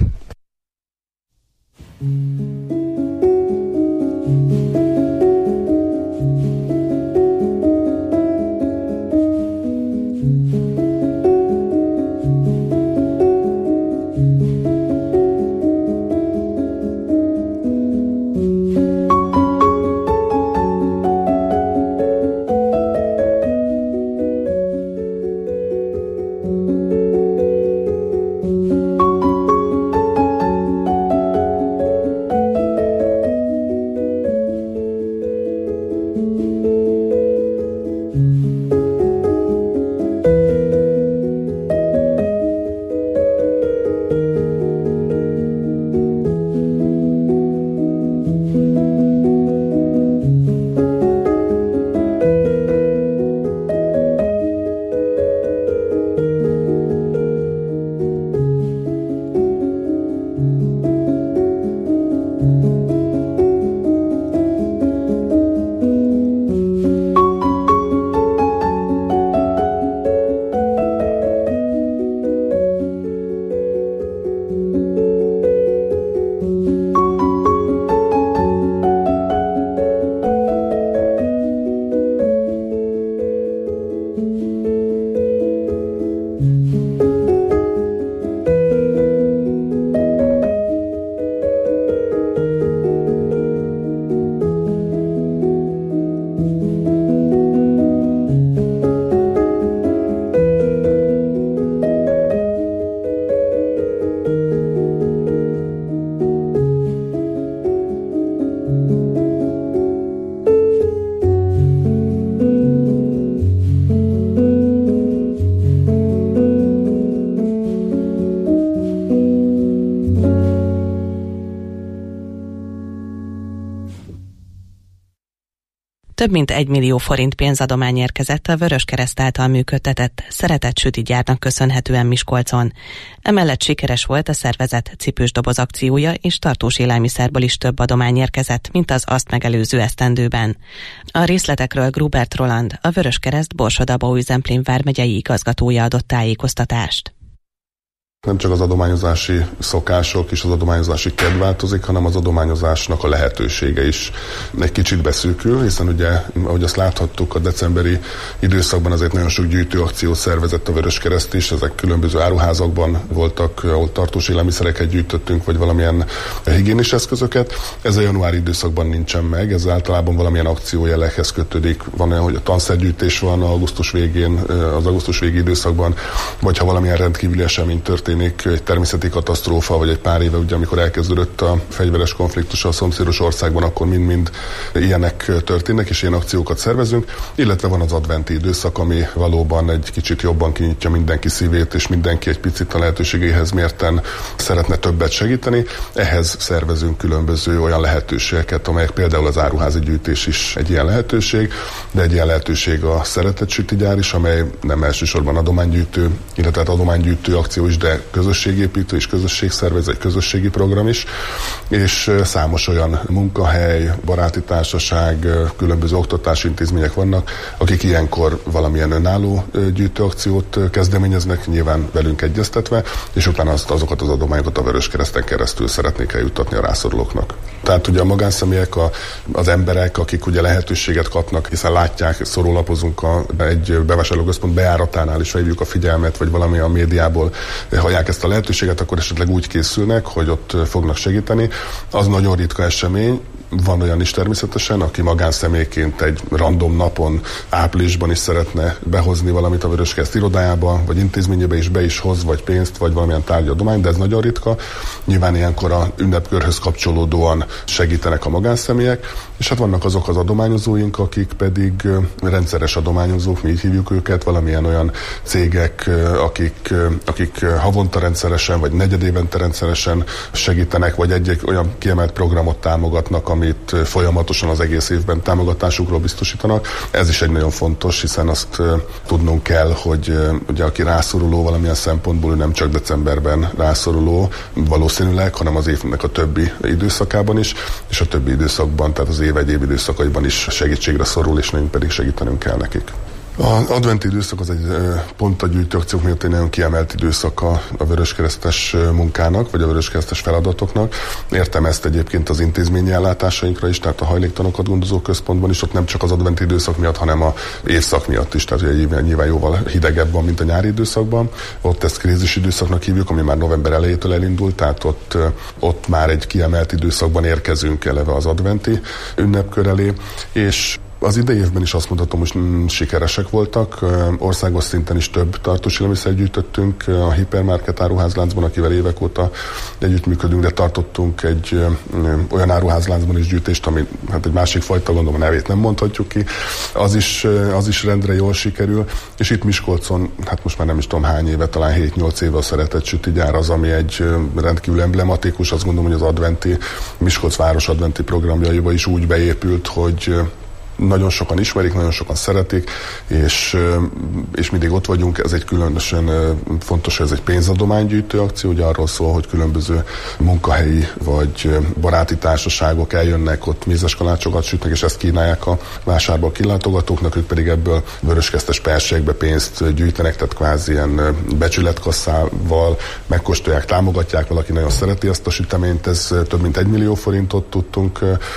Több mint 1 millió forint pénzadomány érkezett a Vöröskereszt által működtetett Szeretett Süti gyárnak köszönhetően Miskolcon. Emellett sikeres volt a szervezet cipős doboz akciója, és tartós élelmiszerből is több adomány érkezett, mint az azt megelőző esztendőben. A részletekről Grubert Roland, a Vöröskereszt Borsod-Abaúj-Zemplén vármegyei igazgatója adott tájékoztatást. Nem csak az adományozási szokások és az adományozási kedv változik, hanem az adományozásnak a lehetősége is egy kicsit beszűkül, hiszen ugye, ahogy azt láthattuk, a decemberi időszakban azért nagyon sok gyűjtőakciót szervezett a Vöröskereszt is, ezek különböző áruházakban voltak, ahol tartós élelmiszereket gyűjtöttünk, vagy valamilyen higiénis eszközöket. Ez a januári időszakban nincsen meg, ez általában valamilyen akciójelleghez kötődik. Van olyan, hogy a tanszergyűjtés van az augusztus végi időszakban, vagy ha valamilyen rendkívüli esemény történik, egy természeti katasztrófa, vagy egy pár éve, ugye, amikor elkezdődött a fegyveres konfliktus a szomszédos országban, akkor mind-mind ilyenek történnek, és ilyen akciókat szervezünk, illetve van az adventi időszak, ami valóban egy kicsit jobban kinyitja mindenki szívét, és mindenki egy picit a lehetőségéhez mérten szeretne többet segíteni. Ehhez szervezünk különböző olyan lehetőségeket, amelyek például az áruházi gyűjtés is egy ilyen lehetőség, de egy ilyen lehetőség a Szeretett Süti gyár is, amely nem elsősorban adománygyűjtő, illetve adománygyűjtő akció is, de közösségépítő és közösségszervező, egy közösségi program is, és számos olyan munkahely, baráti társaság, különböző oktatási intézmények vannak, akik ilyenkor valamilyen önálló gyűjtőakciót kezdeményeznek, nyilván velünk egyeztetve, és utána azokat az adományokat a Vöröskereszten keresztül szeretnék eljuttatni a rászorulóknak. Tehát ugye a magánszemélyek, az emberek, akik ugye lehetőséget kapnak, hiszen látják, szórólapozunk egy bevásárlóközpont bejáratánál is felhívjuk a figyelmet, vagy valami a médiából hallják ezt a lehetőséget, akkor esetleg úgy készülnek, hogy ott fognak segíteni. Az nagyon ritka esemény. Van olyan is természetesen, aki magánszemélyként egy random napon, áprilisban is szeretne behozni valamit a Vöröskereszt irodájába, vagy intézményébe is be is hoz, vagy pénzt, vagy valamilyen tárgyadományt, de ez nagyon ritka. Nyilván ilyenkor a ünnepkörhöz kapcsolódóan segítenek a magánszemélyek, és hát vannak azok az adományozóink, akik pedig rendszeres adományozók, mi így hívjuk őket, valamilyen olyan cégek, akik havonta rendszeresen, vagy negyedévente rendszeresen segítenek, vagy egy olyan kiemelt programot támogatnak, amit folyamatosan az egész évben támogatásukról biztosítanak. Ez is egy nagyon fontos, hiszen azt tudnunk kell, hogy ugye aki rászoruló valamilyen szempontból, ő nem csak decemberben rászoruló valószínűleg, hanem az évnek a többi időszakában is, és a többi időszakban, tehát az év egyéb időszakaiban is segítségre szorul, és nekünk pedig segítenünk kell nekik. Az adventi időszak az egy pont a gyűjtőakciók miatt egy nagyon kiemelt időszaka a vöröskeresztes munkának, vagy a vöröskeresztes feladatoknak. Értem ezt egyébként az intézményi ellátásainkra is, tehát a hajléktalanokat gondozó központban is, ott nem csak az adventi időszak miatt, hanem a évszak miatt is, tehát ugye nyilván jóval hidegebb van, mint a nyári időszakban. Ott ezt krízis időszaknak hívjuk, ami már november elejétől elindult, tehát ott már egy kiemelt időszakban érkezünk eleve az adventi ünnepkör elé, és az idei évben is azt mondhatom, hogy sikeresek voltak. Országos szinten is több tartós élelmiszert gyűjtöttünk a hipermarket áruházláncban, akivel évek óta együttműködünk, de tartottunk egy olyan áruházláncban is gyűjtést, ami hát egy másik fajta, gondolom a nevét nem mondhatjuk ki. Az is rendre jól sikerül, és itt Miskolcon, hát most már nem is tudom hány éve, talán 7-8 éve a Szeretett Sütigyár az, ami egy rendkívül emblematikus, azt gondolom, hogy az adventi, Miskolc város adventi programjaiba is úgy beépült, hogy nagyon sokan ismerik, nagyon sokan szeretik, és mindig ott vagyunk. Ez egy különösen fontos, hogy ez egy pénzadománygyűjtő akció, ugye arról szól, hogy különböző munkahelyi vagy baráti társaságok eljönnek, ott mézes kalácsokat sütnek, és ezt kínálják a vásárba a kilátogatóknak, ők pedig ebből vöröskeresztes perségbe pénzt gyűjtenek, tehát kvázi ilyen becsületkasszával megkóstolják, támogatják, valaki nagyon szereti ezt a süteményt, ez több mint 1 millió forintot tudtunk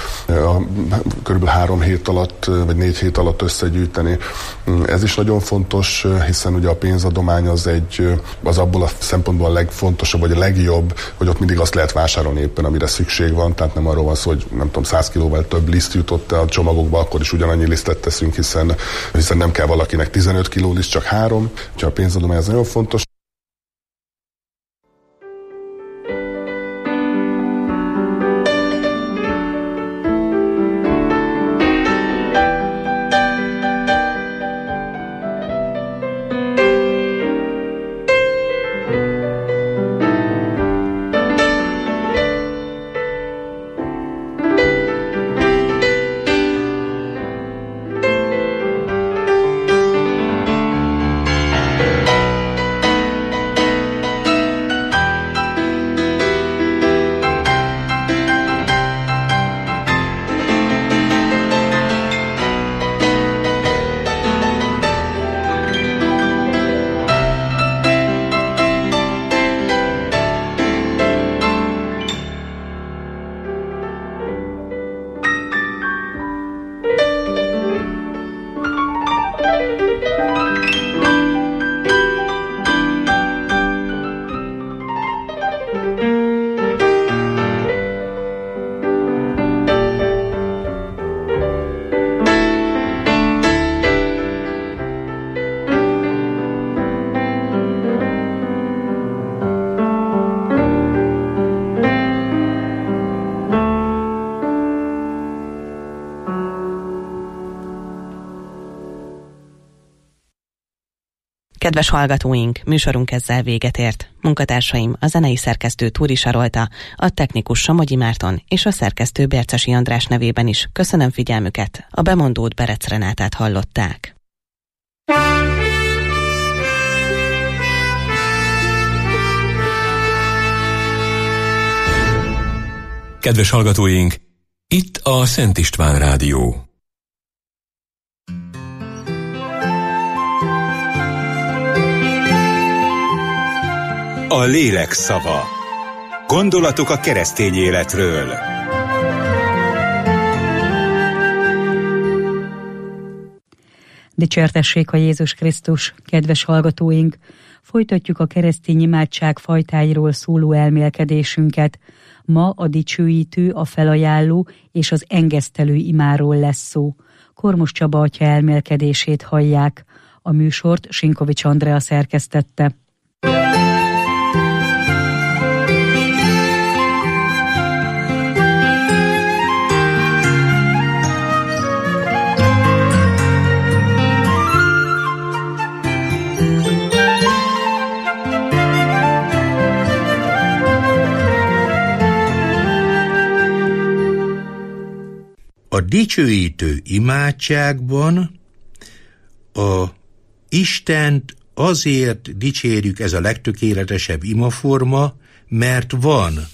körülbelül 3 hét alatt vagy 4 hét alatt összegyűjteni. Ez is nagyon fontos, hiszen ugye a pénzadomány az abból a szempontból a legfontosabb, vagy a legjobb, hogy ott mindig azt lehet vásárolni éppen, amire szükség van, tehát nem arról van szó, hogy nem tudom, 100 kilóval több liszt jutott a csomagokba, akkor is ugyanannyi lisztet teszünk, hiszen nem kell valakinek 15 kiló liszt, csak 3. Úgyhogy a pénzadomány ez nagyon fontos. Kedves hallgatóink, műsorunk ezzel véget ért. Munkatársaim, a zenei szerkesztő Túri Sarolta, a technikus Somogyi Márton és a szerkesztő Bercesi András nevében is köszönöm figyelmüket. A bemondót Berec Renátát hallották. Kedves hallgatóink, itt a Szent István Rádió. A lélek szava. Gondolatok a keresztény életről. Dicsértessék a Jézus Krisztus, kedves hallgatóink! Folytatjuk a keresztény imádság fajtáiról szóló elmélkedésünket. Ma a dicsőítő, a felajánló és az engesztelő imáról lesz szó. Kormos Csaba atya elmélkedését hallják. A műsort Sinkovics Andrea szerkesztette. A dicsőítő imádságban a Istent azért dicsérjük, ez a legtökéletesebb imaforma, mert van.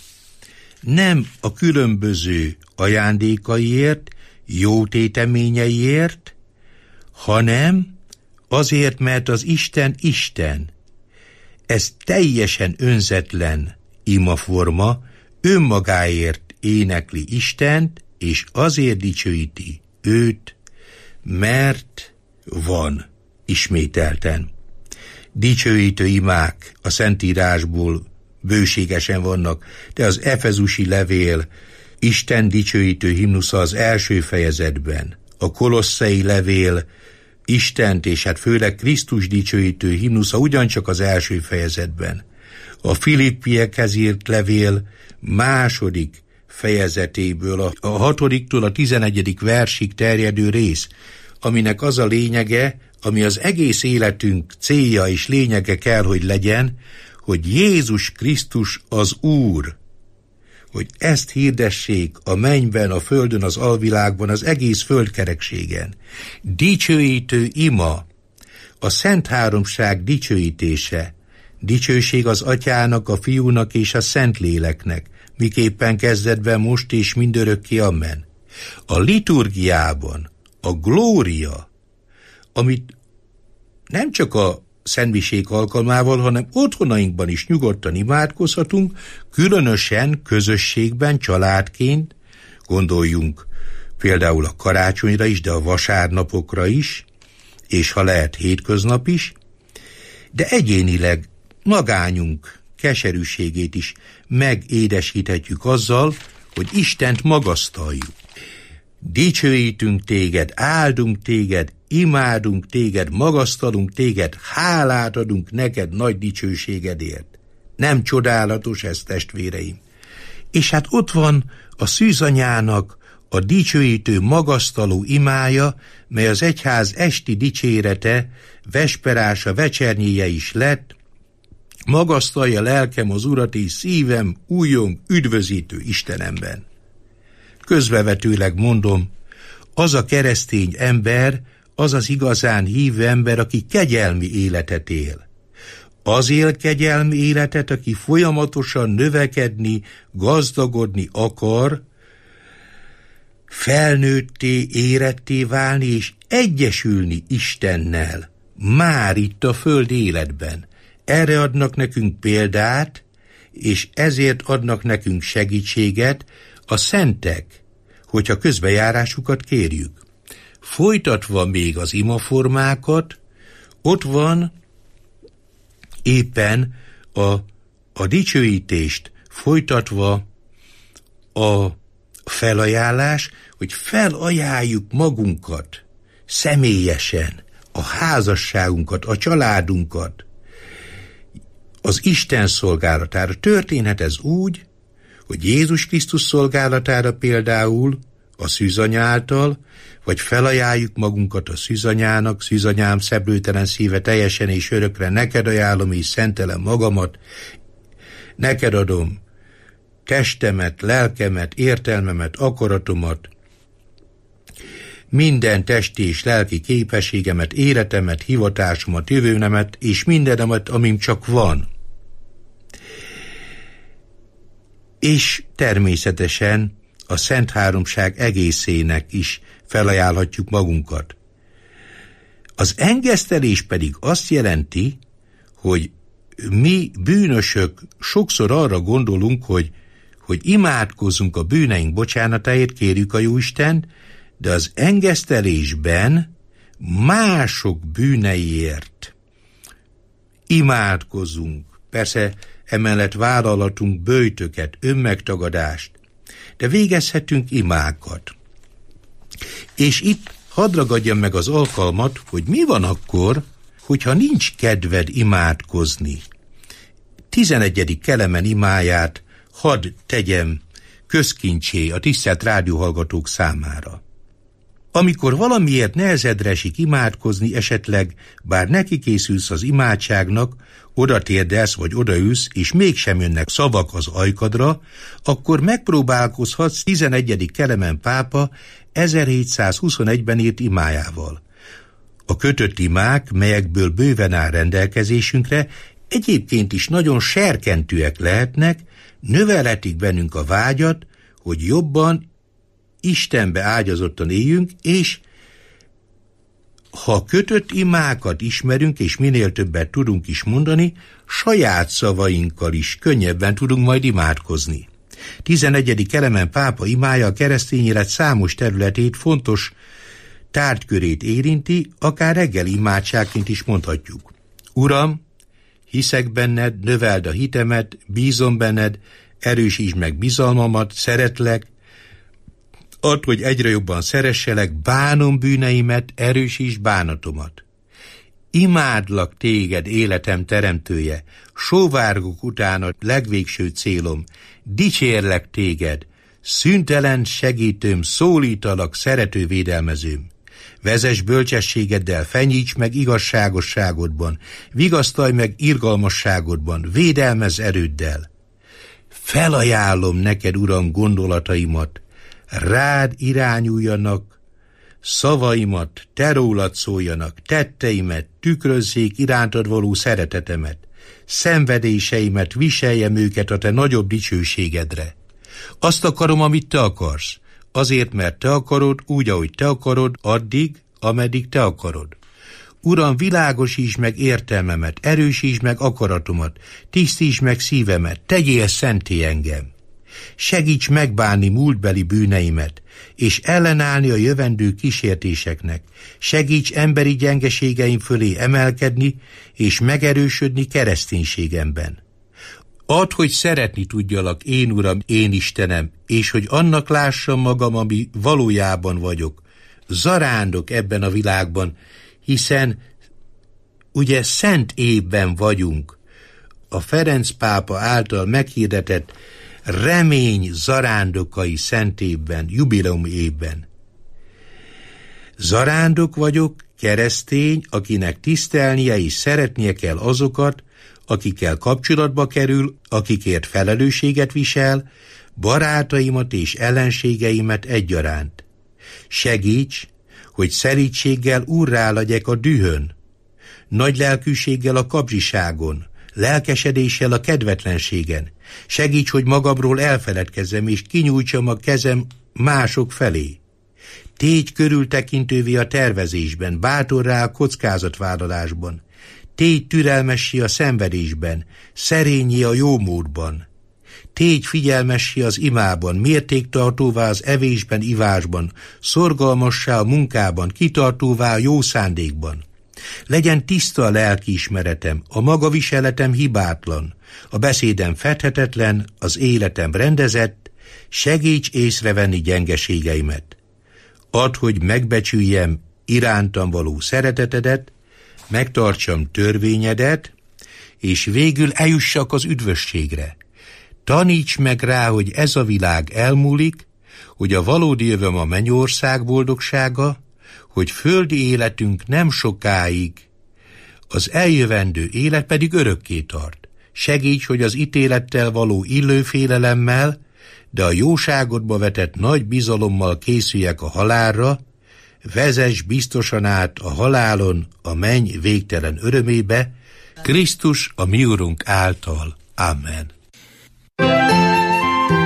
Nem a különböző ajándékaiért, jó téteményeiért, hanem azért, mert az Isten Isten. Ez teljesen önzetlen imaforma, önmagáért énekli Istent, és azért dicsőíti őt, mert van, ismételten. Dicsőítő imák a Szentírásból bőségesen vannak, de az efezusi levél Isten dicsőítő himnusza az első fejezetben, a kolosszai levél Istent és hát főleg Krisztus dicsőítő himnusza ugyancsak az első fejezetben, a Filippiekhez írt levél második fejezetéből a 6-tól a 11. versig terjedő rész, aminek az a lényege, ami az egész életünk célja és lényege kell, hogy legyen, hogy Jézus Krisztus az Úr, hogy ezt hirdessék a mennyben, a földön, az alvilágban, az egész földkerekségen. Dicsőítő ima, a Szent Háromság dicsőítése, dicsőség az Atyának, a Fiúnak és a Szentléleknek, miképpen kezdetben, most és mindörökké, amen. A liturgiában a glória, amit nem csak a szentmisék alkalmával, hanem otthonainkban is nyugodtan imádkozhatunk, különösen közösségben, családként, gondoljunk például a karácsonyra is, de a vasárnapokra is, és ha lehet hétköznap is, de egyénileg magányunk keserűségét is megédesíthetjük azzal, hogy Istent magasztaljuk. Dicsőítünk téged, áldunk téged, imádunk téged, magasztalunk téged, hálát adunk neked nagy dicsőségedért. Nem csodálatos ez, testvéreim? És hát ott van a szűzanyának a dicsőítő, magasztaló imája, mely az egyház esti dicsérete, vesperása, vecsernyéje is lett. Magasztalja lelkem az Urat, és szívem újjong üdvözítő Istenemben. Közbevetőleg mondom, az a keresztény ember, az az igazán hívő ember, aki kegyelmi életet él. Az él kegyelmi életet, aki folyamatosan növekedni, gazdagodni akar, felnőtté, éretté válni és egyesülni Istennel, már itt a föld életben. Erre adnak nekünk példát, és ezért adnak nekünk segítséget a szentek, hogyha közbejárásukat kérjük. Folytatva még az imaformákat, ott van éppen a dicsőítést folytatva a felajánlás, hogy felajánljuk magunkat személyesen, a házasságunkat, a családunkat az Isten szolgálatára. Történhet ez úgy, hogy Jézus Krisztus szolgálatára például a szűzanya által, vagy felajánljuk magunkat a szűzanyának, szűzanyám szeplőtelen szíve teljesen és örökre neked ajánlom és szentelem magamat, neked adom testemet, lelkemet, értelmemet, akaratomat, minden testi és lelki képességemet, életemet, hivatásomat, jövőnemet és mindenemet, amim csak van. és természetesen a Szent Háromság egészének is felajánlhatjuk magunkat. Az engesztelés pedig azt jelenti, hogy mi bűnösök sokszor arra gondolunk, hogy imádkozzunk a bűneink bocsánatáért, kérjük a Jóistent, de az engesztelésben mások bűneiért imádkozunk. Persze emellett vállalhatunk böjtöket, önmegtagadást, de végezhetünk imákat. És itt hadd ragadjam meg az alkalmat, hogy mi van akkor, hogyha nincs kedved imádkozni. 11. kelemen imáját hadd tegyem közkincsé a tisztelt rádióhallgatók számára. Amikor valamiért nehezedre esik imádkozni, esetleg bár neki készülsz az imádságnak, oda térdelsz vagy odaülsz, és mégsem jönnek szavak az ajkadra, akkor megpróbálkozhatsz 11. kelemen pápa 1721-ben írt imájával. A kötött imák, melyekből bőven áll rendelkezésünkre, egyébként is nagyon serkentőek lehetnek, növelhetik bennünk a vágyat, hogy jobban Istenbe ágyazottan éljünk, és ha kötött imákat ismerünk, és minél többet tudunk is mondani, saját szavainkkal is könnyebben tudunk majd imádkozni. 11. kelemen pápa imája a keresztény élet számos területét, fontos tárgykörét érinti, akár reggeli imádságként is mondhatjuk. Uram, hiszek benned, növeld a hitemet, bízom benned, erősítsd meg bizalmamat, szeretlek, add, hogy egyre jobban szeresselek, bánom bűneimet, erősítsd bánatomat. Imádlak téged, életem teremtője, sóvárgok utána legvégső célom, dicsérlek téged, szüntelen segítőm, szólítalak, szerető védelmezőm. Vezess bölcsességeddel, fenyíts meg igazságosságodban, vigasztalj meg irgalmasságodban, védelmezz erőddel. Felajánlom neked, Uram, gondolataimat, rád irányuljanak, szavaimat, te rólad szóljanak, tetteimet, tükrözzék irántad való szeretetemet, szenvedéseimet, viseljem őket a te nagyobb dicsőségedre. Azt akarom, amit te akarsz, azért, mert te akarod, úgy, ahogy te akarod, addig, ameddig te akarod. Uram, világosítsd meg értelmemet, erősítsd meg akaratomat, tisztítsd meg szívemet, tegyél szenté engem. Segíts megbánni múltbeli bűneimet, és ellenállni a jövendő kísértéseknek. Segíts emberi gyengeségeim fölé emelkedni, és megerősödni kereszténységemben. Add, hogy szeretni tudjalak, én Uram, én Istenem, és hogy annak lássam magam, ami valójában vagyok. Zarándok ebben a világban, hiszen ugye szent évben vagyunk. A Ferenc pápa által meghirdetett remény zarándokai szent évben, jubileum évben. Zarándok vagyok, keresztény, akinek tisztelnie és szeretnie kell azokat, akikkel kapcsolatba kerül, akikért felelősséget visel, barátaimat és ellenségeimet egyaránt. Segíts, hogy szerítséggel úrrá legyek a dühön, nagy lelkűséggel a kapzsiságon, lelkesedéssel a kedvetlenségen. Segíts, hogy magamról elfeledkezzem, és kinyújtsam a kezem mások felé. Tégy körültekintővé a tervezésben, bátorrá a kockázatvállalásban. Tégy türelmessé a szenvedésben, szerényé a jómódban. Tégy figyelmessé az imában, mértéktartóvá az evésben, ivásban, szorgalmassá a munkában, kitartóvá a jó szándékban. Legyen tiszta a lelkiismeretem, a magaviseletem hibátlan, a beszédem fedhetetlen, az életem rendezett, segíts észrevenni gyengeségeimet. Add, hogy megbecsüljem irántam való szeretetedet, megtartsam törvényedet, és végül eljussak az üdvösségre. Taníts meg rá, hogy ez a világ elmúlik, hogy a valódi jövőm a mennyország boldogsága, hogy földi életünk nem sokáig, az eljövendő élet pedig örökké tart. Segíts, hogy az ítélettel való illő félelemmel, de a jóságodba vetett nagy bizalommal készüljek a halálra, vezess biztosan át a halálon a menny végtelen örömébe, Krisztus a mi Urunk által. Amen.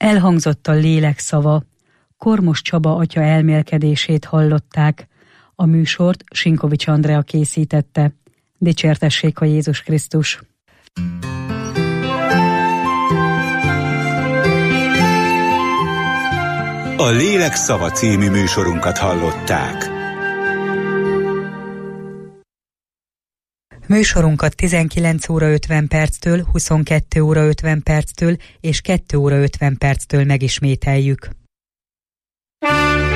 Elhangzott a lélek szava. Kormos Csaba atya elmélkedését hallották. A műsort Sinkovics Andrea készítette. Dicsértessék a Jézus Krisztus! A Lélek szava című műsorunkat hallották. Műsorunkat 19 óra 50 perctől, 22 óra 50 perctől és 2 óra 50 perctől megismételjük.